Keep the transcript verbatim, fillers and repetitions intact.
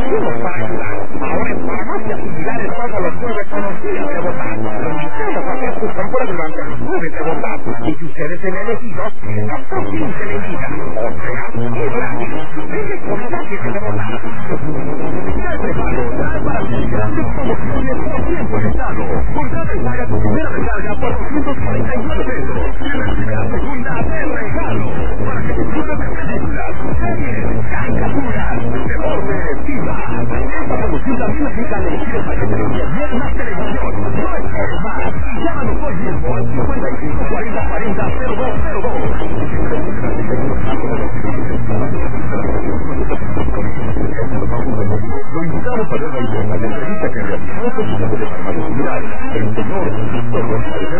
Nacimos para ayudar. Ahora en Farmacia Similar el pago los nueve con los días de votar. Los invitamos a hacer sus compras durante los nueve de votar. Y si ustedes se han elegido, la próxima se le diga. O sea, es gratis. Venga con gratis de votar. Ya es regalo. Trae para ti grandes promociones por tiempo limitado. Por cada descarga tu primera recarga por doscientos cuarenta y nueve pesos. Y recibe la segunda de regalo. Para que disfrutes de películas, series, caricaturas, deporte, viva. Esta promoción también aplica a elegidos para que te lo más televisión. No es por más. Llámanos hoy mismo al cincuenta y cinco cuarenta cuarenta cero dos cero dos.